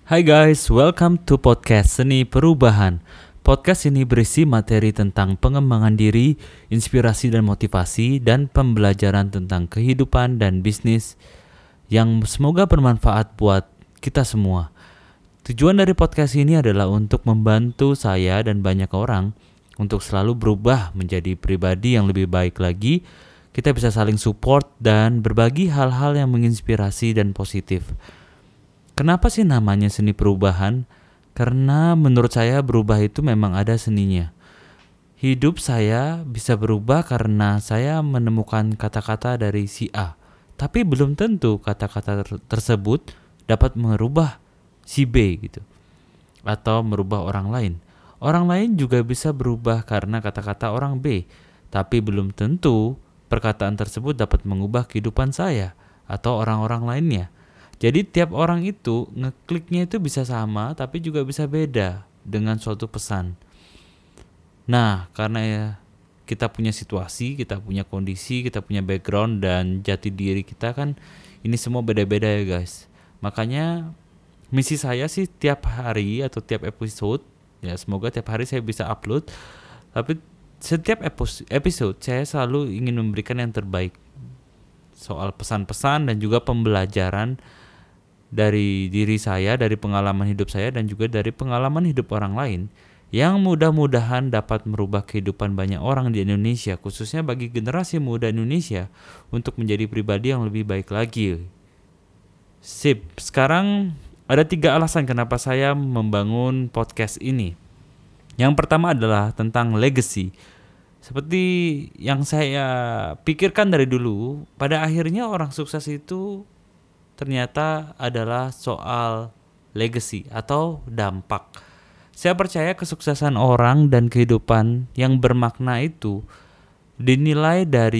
Hai guys, welcome to podcast Seni Perubahan. Podcast ini berisi materi tentang pengembangan diri, inspirasi dan motivasi, dan pembelajaran tentang kehidupan dan bisnis yang semoga bermanfaat buat kita semua. Tujuan dari podcast ini adalah untuk membantu saya dan banyak orang untuk selalu berubah menjadi pribadi yang lebih baik lagi. Kita bisa saling support dan berbagi hal-hal yang menginspirasi dan positif. Kenapa sih namanya seni perubahan? Karena menurut saya berubah itu memang ada seninya. Hidup saya bisa berubah karena saya menemukan kata-kata dari si A. Tapi belum tentu kata-kata tersebut dapat merubah si B gitu. Atau merubah orang lain. Orang lain juga bisa berubah karena kata-kata orang B. Tapi belum tentu perkataan tersebut dapat mengubah kehidupan saya atau orang-orang lainnya. Jadi tiap orang itu ngekliknya itu bisa sama tapi juga bisa beda dengan suatu pesan. Nah, karena kita punya situasi, kita punya kondisi, kita punya background dan jati diri kita kan ini semua beda-beda ya guys. Makanya misi saya sih tiap hari atau tiap episode, ya semoga tiap hari saya bisa upload. Tapi setiap episode saya selalu ingin memberikan yang terbaik soal pesan-pesan dan juga pembelajaran dari diri saya, dari pengalaman hidup saya dan juga dari pengalaman hidup orang lain yang mudah-mudahan dapat merubah kehidupan banyak orang di Indonesia, khususnya bagi generasi muda Indonesia untuk menjadi pribadi yang lebih baik lagi. Sip, sekarang ada 3 alasan kenapa saya membangun podcast ini. Yang pertama adalah tentang legacy. Seperti yang saya pikirkan dari dulu, pada akhirnya orang sukses itu ternyata adalah soal legacy atau dampak. Saya percaya kesuksesan orang dan kehidupan yang bermakna itu dinilai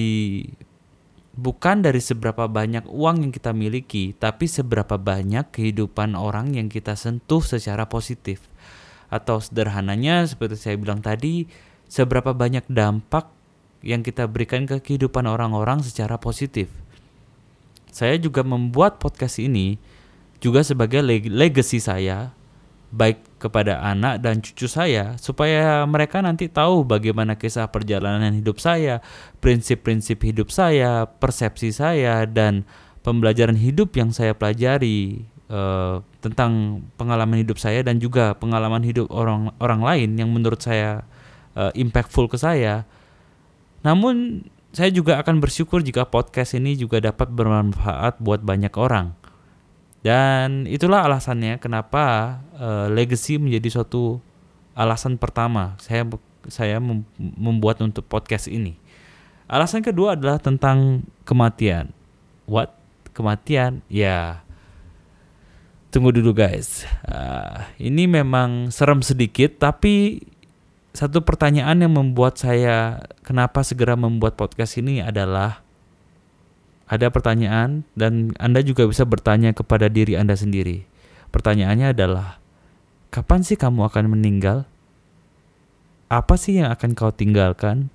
bukan dari seberapa banyak uang yang kita miliki, tapi seberapa banyak kehidupan orang yang kita sentuh secara positif. Atau sederhananya seperti saya bilang tadi, seberapa banyak dampak yang kita berikan ke kehidupan orang-orang secara positif. Saya juga membuat podcast ini juga sebagai legacy saya, baik kepada anak dan cucu saya, supaya mereka nanti tahu bagaimana kisah perjalanan hidup saya, prinsip-prinsip hidup saya, persepsi saya, dan pembelajaran hidup yang saya pelajari tentang pengalaman hidup saya dan juga pengalaman hidup orang lain yang menurut saya impactful ke saya. Namun saya juga akan bersyukur jika podcast ini juga dapat bermanfaat buat banyak orang. Dan itulah alasannya kenapa legacy menjadi suatu alasan pertama saya membuat untuk podcast ini. Alasan kedua adalah tentang kematian. What? Kematian? Ya. Tunggu dulu guys. Ini memang serem sedikit, tapi satu pertanyaan yang membuat saya kenapa segera membuat podcast ini adalah ada pertanyaan dan Anda juga bisa bertanya kepada diri Anda sendiri. Pertanyaannya adalah, kapan sih kamu akan meninggal? Apa sih yang akan kau tinggalkan?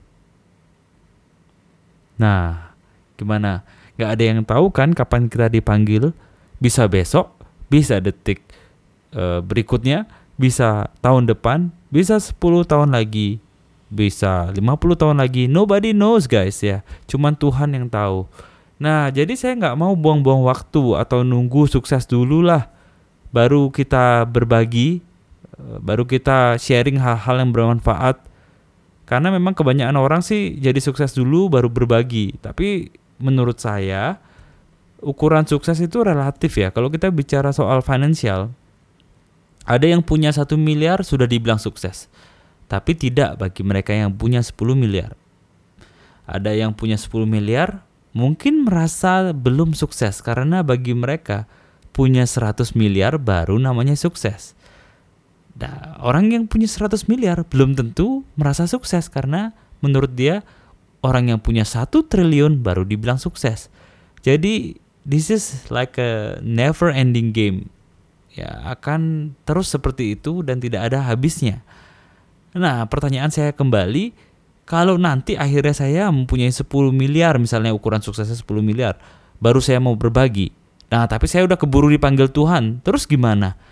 Nah, gimana? Gak ada yang tahu kan kapan kita dipanggil? Bisa besok, bisa detik berikutnya, bisa tahun depan, bisa 10 tahun lagi, bisa 50 tahun lagi. Nobody knows guys ya. Cuman Tuhan yang tahu. Nah, jadi saya gak mau buang-buang waktu atau nunggu sukses dulu lah. Baru kita berbagi, baru kita sharing hal-hal yang bermanfaat. Karena memang kebanyakan orang sih jadi sukses dulu baru berbagi. Tapi menurut saya, ukuran sukses itu relatif ya. Kalau kita bicara soal financial, ada yang punya 1 miliar sudah dibilang sukses. Tapi tidak bagi mereka yang punya 10 miliar. Ada yang punya 10 miliar mungkin merasa belum sukses karena bagi mereka punya 100 miliar baru namanya sukses. Nah, orang yang punya 100 miliar belum tentu merasa sukses karena menurut dia orang yang punya 1 triliun baru dibilang sukses. Jadi this is like a never ending game. Ya, akan terus seperti itu dan tidak ada habisnya. Nah, pertanyaan saya kembali, kalau nanti akhirnya saya mempunyai 10 miliar, misalnya ukuran suksesnya 10 miliar, baru saya mau berbagi. Nah, tapi saya udah keburu dipanggil Tuhan, terus gimana?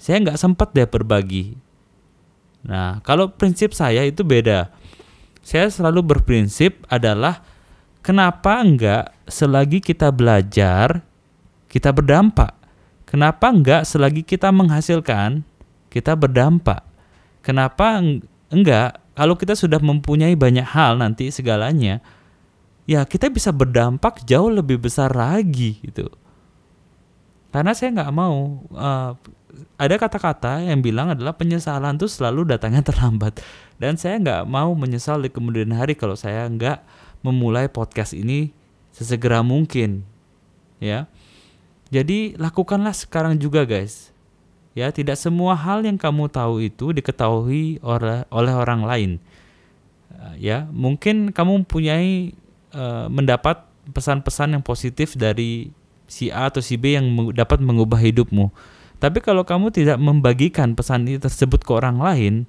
saya nggak sempat deh berbagi. Nah, kalau prinsip saya itu beda. Saya selalu berprinsip adalah kenapa enggak selagi kita belajar, kita berdampak. Kenapa enggak selagi kita menghasilkan, kita berdampak. Kenapa enggak kalau kita sudah mempunyai banyak hal nanti segalanya, ya kita bisa berdampak jauh lebih besar lagi gitu. Karena saya nggak mau, ada kata-kata yang bilang adalah penyesalan itu selalu datangnya terlambat. Dan saya nggak mau menyesal di kemudian hari kalau saya nggak memulai podcast ini sesegera mungkin. Ya, jadi lakukanlah sekarang juga guys. Ya, tidak semua hal yang kamu tahu itu diketahui oleh orang lain. Ya, mungkin kamu mempunyai mendapat pesan-pesan yang positif dari si A atau si B yang dapat mengubah hidupmu. Tapi kalau kamu tidak membagikan pesan itu tersebut ke orang lain,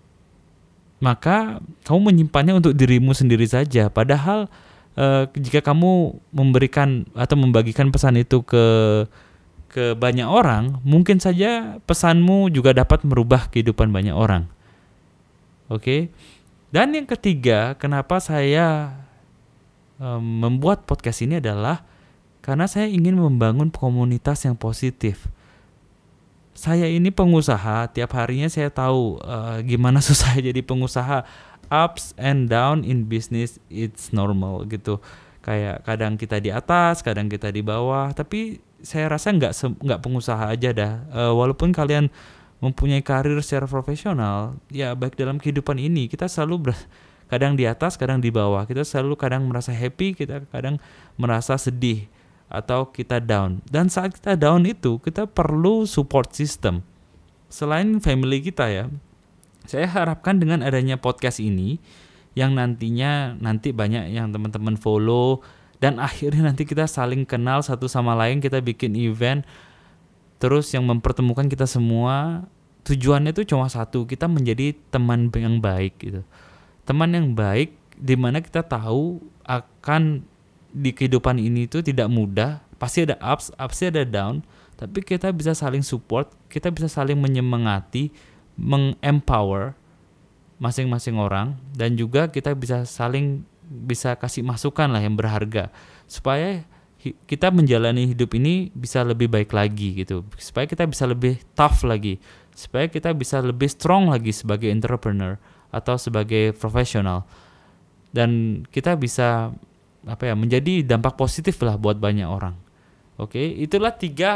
maka kamu menyimpannya untuk dirimu sendiri saja. Padahal jika kamu memberikan atau membagikan pesan itu ke banyak orang, mungkin saja pesanmu juga dapat merubah kehidupan banyak orang. Oke. Dan yang ketiga, kenapa saya membuat podcast ini adalah karena saya ingin membangun komunitas yang positif. Saya ini pengusaha, tiap harinya saya tahu gimana susah jadi pengusaha. Ups and down in business, it's normal gitu. Kayak kadang kita di atas, kadang kita di bawah. Tapi saya rasa nggak pengusaha aja dah. Walaupun kalian mempunyai karir secara profesional, ya baik dalam kehidupan ini kita selalu kadang di atas, kadang di bawah. Kita selalu kadang merasa happy, kita kadang merasa sedih. Atau kita down. Dan saat kita down itu kita perlu support system selain family kita ya. Saya harapkan dengan adanya podcast ini yang nanti banyak yang teman-teman follow dan akhirnya nanti kita saling kenal satu sama lain, kita bikin event terus yang mempertemukan kita semua. Tujuannya itu cuma satu, kita menjadi teman yang baik gitu. Teman yang baik di mana kita tahu akan di kehidupan ini itu tidak mudah, pasti ada ups, pasti ada down, tapi kita bisa saling support, kita bisa saling menyemangati, mengempower masing-masing orang, dan juga kita bisa kasih masukan lah yang berharga supaya kita menjalani hidup ini bisa lebih baik lagi gitu, supaya kita bisa lebih tough lagi, supaya kita bisa lebih strong lagi sebagai entrepreneur atau sebagai profesional, dan kita bisa menjadi dampak positif lah buat banyak orang. Oke, itulah 3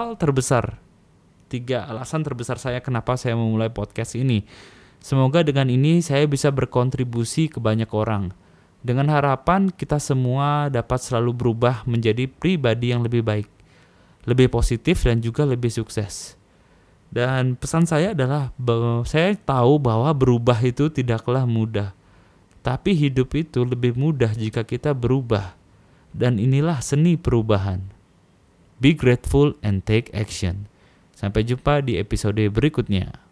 alasan terbesar saya kenapa saya memulai podcast ini. Semoga dengan ini saya bisa berkontribusi ke banyak orang. Dengan harapan kita semua dapat selalu berubah menjadi pribadi yang lebih baik, lebih positif dan juga lebih sukses. Dan pesan saya adalah saya tahu bahwa berubah itu tidaklah mudah. Tapi hidup itu lebih mudah jika kita berubah. Dan inilah seni perubahan. Be grateful and take action. Sampai jumpa di episode berikutnya.